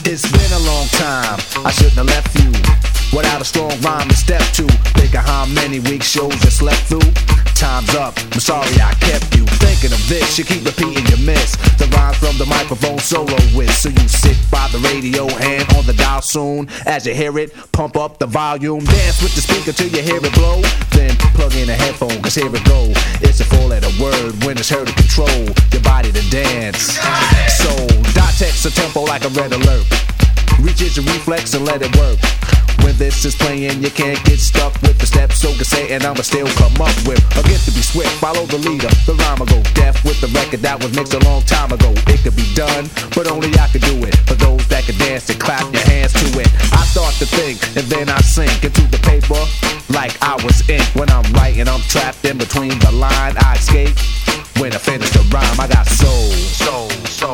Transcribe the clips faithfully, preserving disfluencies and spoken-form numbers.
It's been a long time, I shouldn't have left you without a strong rhyme to step to. Think of how many weak shows you slept through. Time's up, I'm sorry I kept you thinking of this. You keep repeating you miss the rhymes from the microphone solo with. So you sit by the radio, hand on the dial soon. As you hear it, pump up the volume. Dance with the speaker till you hear it blow. Then plug in a headphone, cause here it go. It's a four letter word when it's heard to control your body to dance. So dot text a tempo like a red alert. Reaches your reflex and let it work. When this is playing, you can't get stuck with the steps. So say, and I'ma still come up with a gift to be swift. Follow the leader, the rhyme will go deaf with the record that was mixed a long time ago. It could be done, but only I could do it. For those that can dance and clap your hands to it. I start to think, and then I sink into the paper like I was ink. When I'm writing, I'm trapped in between the line. I escape when I finish the rhyme. I got soul, soul, soul.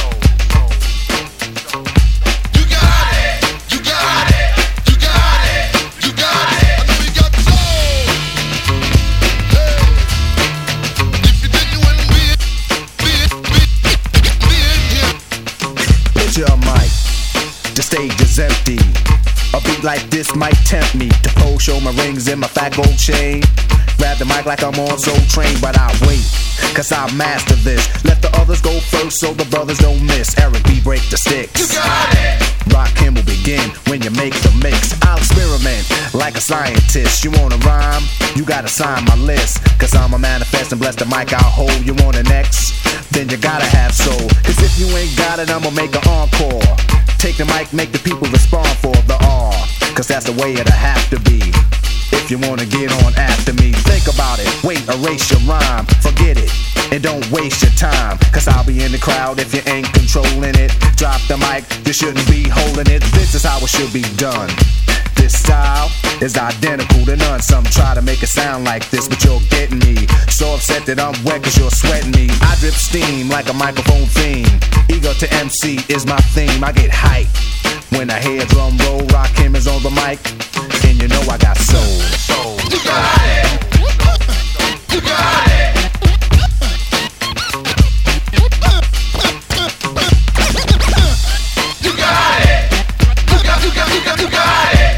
The stage is empty. A beat like this might tempt me to pose, show my rings and my fat gold chain. Grab the mic like I'm on Soul Train, but I wait, cause I master this. Let the others go first so the brothers don't miss. Eric B, break the sticks. You got it. Rakim will begin when you make the mix. I'll experiment like a scientist. You wanna rhyme? You gotta sign my list. Cause I'm a manifest and bless the mic I'll hold. You want an X? Then you gotta have soul. Cause if you ain't got it, I'ma make an encore. Take the mic, make the people respond for the R. Cause that's the way it'll have to be. If you wanna get on after me, think about it. Wait, erase your rhyme, forget it, and don't waste your time. Cause I'll be in the crowd if you ain't controlling it. Drop the mic, you shouldn't be holding it. This is how it should be done. This style is identical to none. Some try to make it sound like this, but you're getting me so upset that I'm wet cause you're sweating me. I drip steam like a microphone theme. Ego to M C is my theme. I get hype when I hear drum roll. Rakim is on the mic, and you know I got soul. Soul. You got it. You got it. You got it. You got, you got, you got, you got it.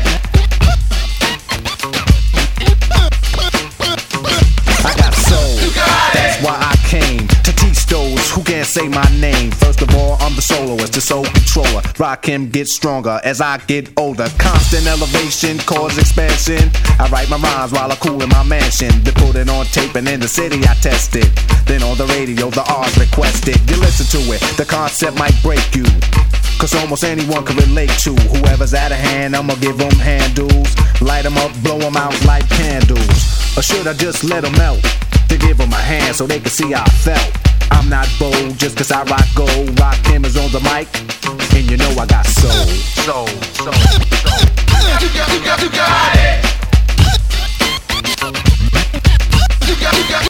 I got soul. You got it. That's why I came to teach those who can't say my name. First of all, I'm the soloist, the soul controller. Rakim gets stronger as I get older. Constant elevation, cause expansion. I write my rhymes while I cool in my mansion. They put it on tape and in the city I test it. Then on the radio, the R's requested. You listen to it, the concept might break you. Cause almost anyone can relate to. Whoever's out of hand, I'ma give them handles. Light them up, blow them out like candles. Or should I just let them melt? To give them a hand so they can see how I felt. I'm not bold just cause I rock gold. Rakim is on the mic, and you know I got soul. Soul, soul, soul. You got, you got, you got it.